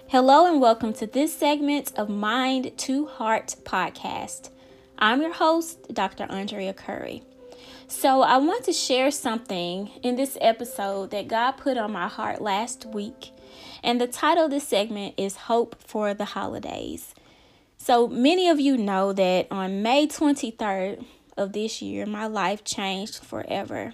Hello and welcome to this segment of Mind to Heart podcast. I'm your host, Dr. Andrea Curry. So, I want to share something in this episode that God put on my heart last week. And the title of this segment is Hope for the Holidays. So, many of you know that on May 23rd of this year, my life changed forever.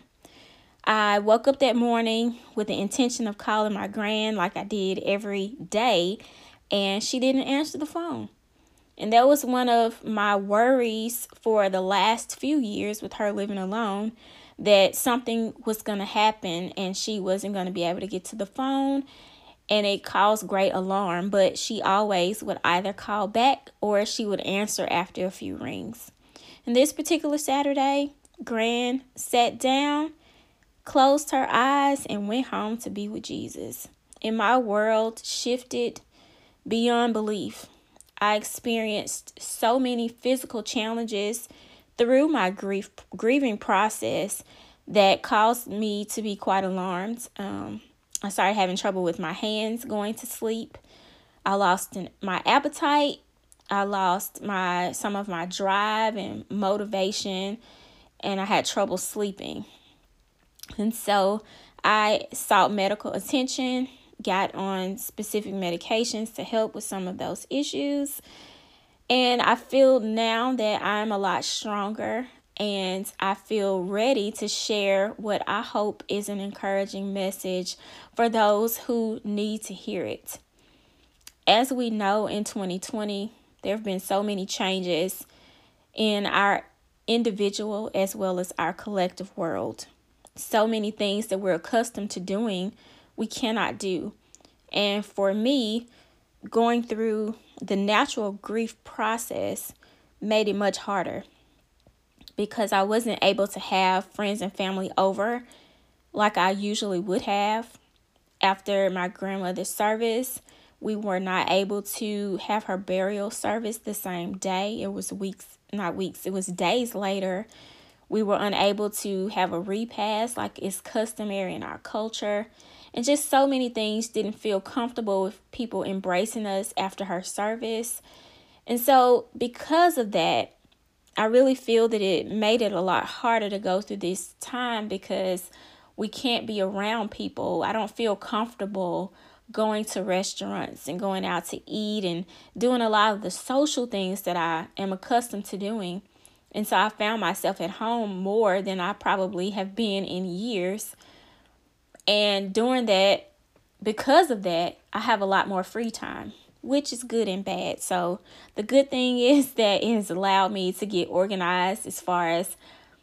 I woke up that morning with the intention of calling my gran like I did every day, and she didn't answer the phone. And that was one of my worries for the last few years with her living alone, that something was going to happen and she wasn't going to be able to get to the phone, and it caused great alarm. But she always would either call back or she would answer after a few rings. And this particular Saturday, Gran sat down, closed her eyes, and went home to be with Jesus. And my world shifted beyond belief. I experienced so many physical challenges through my grieving process that caused me to be quite alarmed. I started having trouble with my hands going to sleep. I lost my appetite. I lost some of my drive and motivation, and I had trouble sleeping. And so I sought medical attention, got on specific medications to help with some of those issues. And I feel now that I'm a lot stronger, and I feel ready to share what I hope is an encouraging message for those who need to hear it. As we know, in 2020, there have been so many changes in our individual as well as our collective world. So many things that we're accustomed to doing, we cannot do. And for me, going through the natural grief process made it much harder because I wasn't able to have friends and family over like I usually would have. After my grandmother's service, we were not able to have her burial service the same day. It was it was days later. We were unable to have a repast like is customary in our culture. And just so many things didn't feel comfortable with people embracing us after her service. And so because of that, I really feel that it made it a lot harder to go through this time because we can't be around people. I don't feel comfortable going to restaurants and going out to eat and doing a lot of the social things that I am accustomed to doing. And so I found myself at home more than I probably have been in years. And during that, because of that, I have a lot more free time, which is good and bad. So the good thing is that it has allowed me to get organized as far as,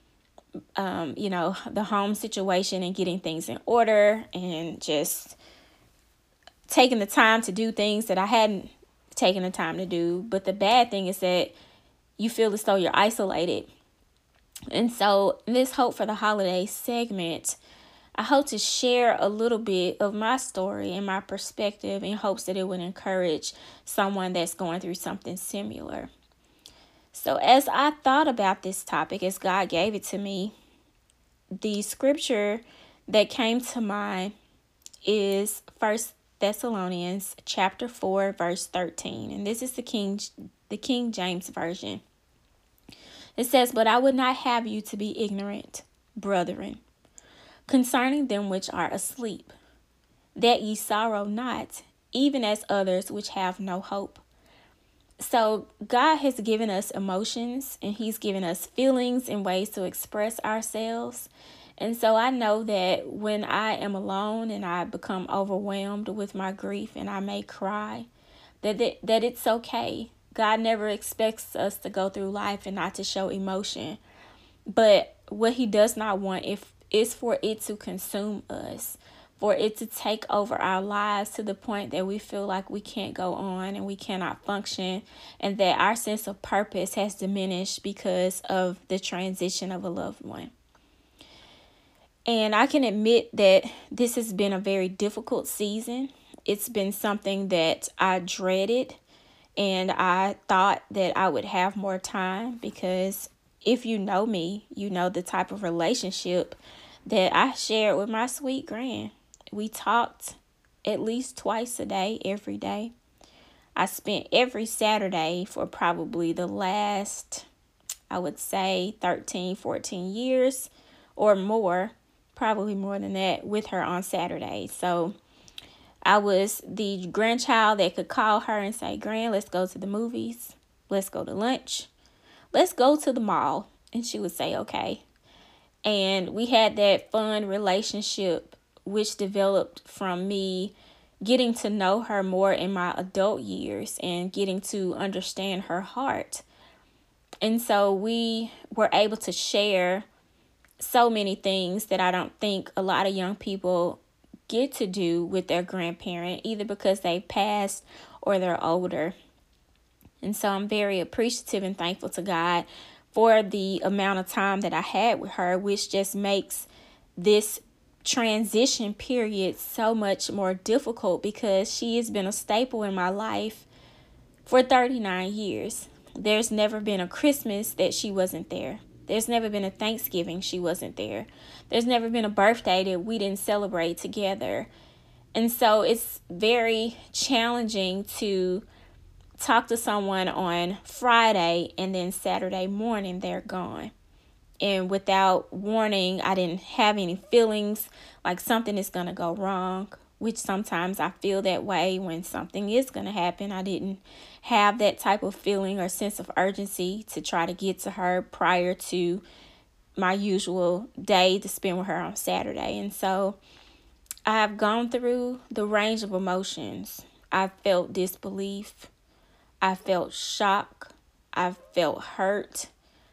the home situation and getting things in order and just taking the time to do things that I hadn't taken the time to do. But the bad thing is that you feel as though you're isolated. And so in this Hope for the Holidays segment, I hope to share a little bit of my story and my perspective in hopes that it would encourage someone that's going through something similar. So as I thought about this topic, as God gave it to me, the scripture that came to mind is 1 Thessalonians chapter 4, verse 13. And this is the King James Version. It says, "But I would not have you to be ignorant, brethren, concerning them which are asleep, that ye sorrow not, even as others which have no hope." So God has given us emotions, and He's given us feelings and ways to express ourselves. And so I know that when I am alone and I become overwhelmed with my grief and I may cry, that it's okay. God never expects us to go through life and not to show emotion. But what He does not want is for it to consume us, for it to take over our lives to the point that we feel like we can't go on and we cannot function, and that our sense of purpose has diminished because of the transition of a loved one. And I can admit that this has been a very difficult season. It's been something that I dreaded. And I thought that I would have more time because if you know me, you know the type of relationship that I shared with my sweet gran. We talked at least twice a day, every day. I spent every Saturday for probably the last, I would say, 13, 14 years or more, probably more than that, with her on Saturday. So I was the grandchild that could call her and say, Gran, let's go to the movies. Let's go to lunch. Let's go to the mall. And she would say, okay. And we had that fun relationship, which developed from me getting to know her more in my adult years and getting to understand her heart. And so we were able to share so many things that I don't think a lot of young people get to do with their grandparent, either because they passed or they're older. And so I'm very appreciative and thankful to God for the amount of time that I had with her, which just makes this transition period so much more difficult because she has been a staple in my life for 39 years. There's never been a Christmas that she wasn't there. There's never been a Thanksgiving she wasn't there. There's never been a birthday that we didn't celebrate together. And so it's very challenging to talk to someone on Friday and then Saturday morning they're gone. And without warning, I didn't have any feelings like something is going to go wrong, which sometimes I feel that way when something is going to happen. I didn't have that type of feeling or sense of urgency to try to get to her prior to my usual day to spend with her on Saturday. And so I have gone through the range of emotions. I felt disbelief. I felt shock. I felt hurt.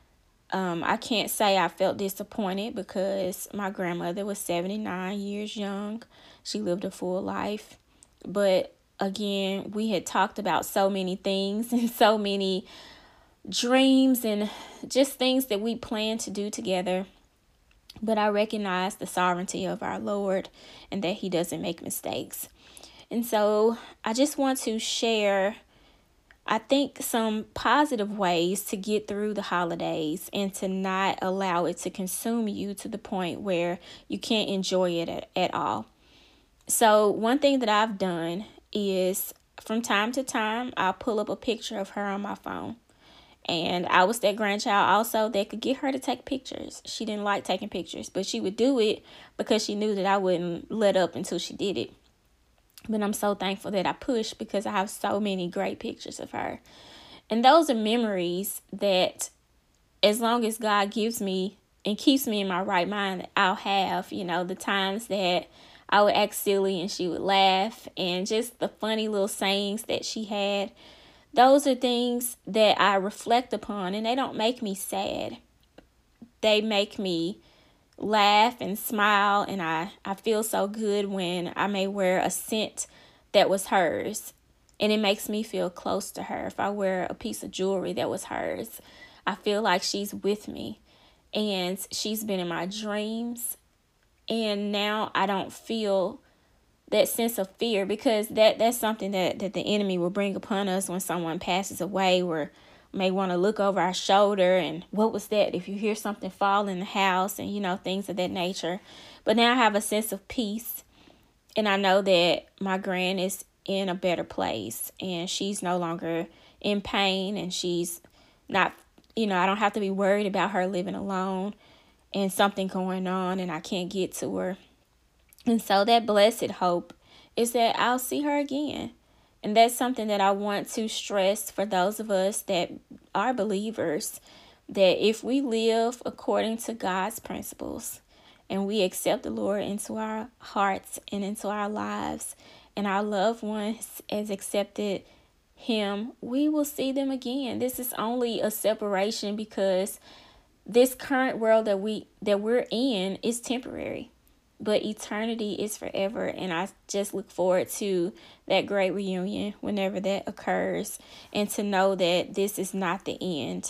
I can't say I felt disappointed because my grandmother was 79 years young. She lived a full life. But again, we had talked about so many things and so many dreams and just things that we planned to do together. But I recognize the sovereignty of our Lord and that He doesn't make mistakes. And so I just want to share, I think, some positive ways to get through the holidays and to not allow it to consume you to the point where you can't enjoy it at all. So one thing that I've done is from time to time, I'll pull up a picture of her on my phone. And I was that grandchild also that could get her to take pictures. She didn't like taking pictures, but she would do it because she knew that I wouldn't let up until she did it. But I'm so thankful that I pushed because I have so many great pictures of her. And those are memories that as long as God gives me and keeps me in my right mind, I'll have, the times that I would act silly and she would laugh and just the funny little sayings that she had. Those are things that I reflect upon and they don't make me sad. They make me laugh and smile, and I feel so good when I may wear a scent that was hers, and it makes me feel close to her. If I wear a piece of jewelry that was hers, I feel like she's with me, and she's been in my dreams, and now I don't feel that sense of fear because that's something that the enemy will bring upon us when someone passes away. We're may want to look over our shoulder and what was that if you hear something fall in the house and things of that nature. But now I have a sense of peace, and I know that my gran is in a better place and she's no longer in pain, and she's not, I don't have to be worried about her living alone and something going on and I can't get to her. And so that blessed hope is that I'll see her again. And that's something that I want to stress for those of us that are believers, that if we live according to God's principles and we accept the Lord into our hearts and into our lives, and our loved ones has accepted Him, we will see them again. This is only a separation because this current world that we're in is temporary. But eternity is forever, and I just look forward to that great reunion whenever that occurs, and to know that this is not the end.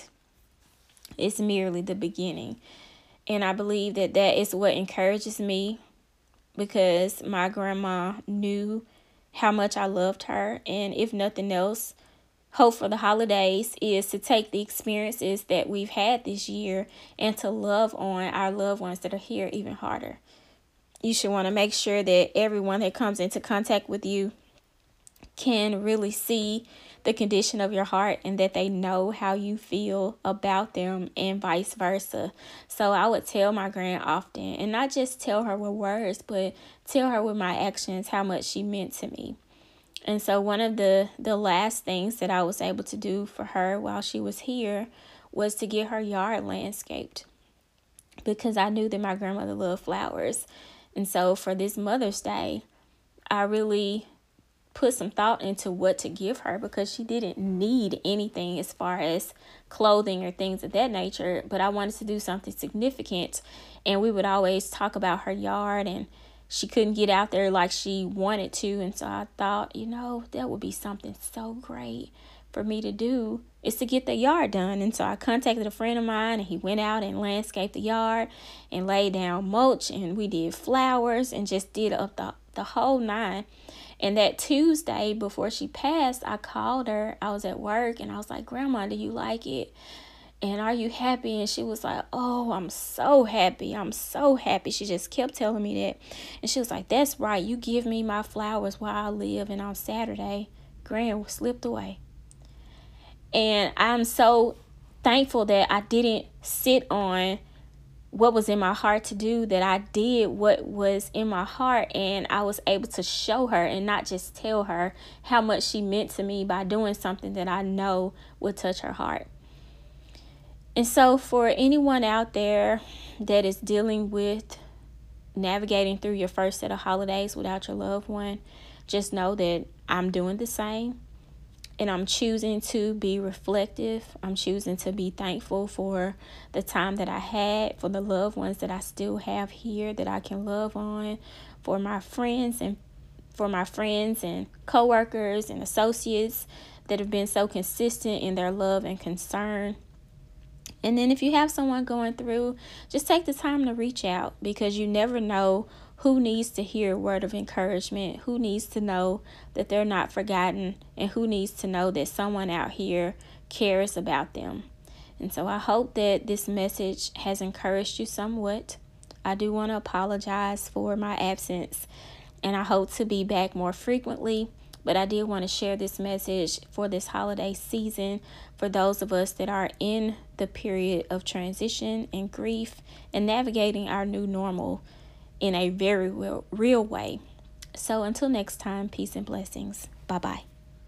It's merely the beginning. And I believe that is what encourages me, because my grandma knew how much I loved her, and if nothing else, hope for the holidays is to take the experiences that we've had this year and to love on our loved ones that are here even harder. you should want to make sure that everyone that comes into contact with you can really see the condition of your heart and that they know how you feel about them and vice versa. So I would tell my grand often, and not just tell her with words, but tell her with my actions how much she meant to me. And so one of the last things that I was able to do for her while she was here was to get her yard landscaped, because I knew that my grandmother loved flowers. And so for this Mother's Day, I really put some thought into what to give her, because she didn't need anything as far as clothing or things of that nature, but I wanted to do something significant. And we would always talk about her yard, and she couldn't get out there like she wanted to. And so I thought, that would be something so great for me to do, is to get the yard done. And so I contacted a friend of mine, and he went out and landscaped the yard and laid down mulch, and we did flowers and just did up the whole nine. And that Tuesday before she passed, I called her. I was at work, and I was like, Grandma, do you like it? And are you happy? And she was like, oh, I'm so happy. I'm so happy. She just kept telling me that. And she was like, that's right. You give me my flowers while I live. And on Saturday, Gran slipped away. And I'm so thankful that I didn't sit on what was in my heart to do, that I did what was in my heart, and I was able to show her and not just tell her how much she meant to me by doing something that I know would touch her heart. And so for anyone out there that is dealing with navigating through your first set of holidays without your loved one, just know that I'm doing the same. And I'm choosing to be reflective. I'm choosing to be thankful for the time that I had, for the loved ones that I still have here that I can love on, for my friends and coworkers and associates that have been so consistent in their love and concern. And then if you have someone going through, just take the time to reach out, because you never know who needs to hear a word of encouragement, who needs to know that they're not forgotten, and who needs to know that someone out here cares about them. And so I hope that this message has encouraged you somewhat. I do want to apologize for my absence, and I hope to be back more frequently. But I did want to share this message for this holiday season for those of us that are in the period of transition and grief and navigating our new normal in a very real way. So until next time, peace and blessings. Bye-bye.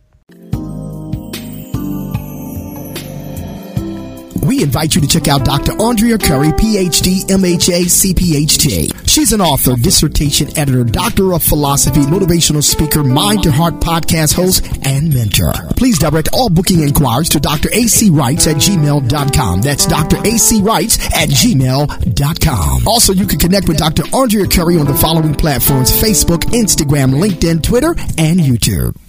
We invite you to check out Dr. Andrea Curry, PhD, MHA, CPHD. She's an author, dissertation editor, doctor of philosophy, motivational speaker, Mind to Heart podcast host, and mentor. Please direct all booking inquiries to Dr. A.C. Wrights at gmail.com. That's Dr. A.C. Wrights at gmail.com. Also, you can connect with Dr. Andrea Curry on the following platforms: Facebook, Instagram, LinkedIn, Twitter, and YouTube.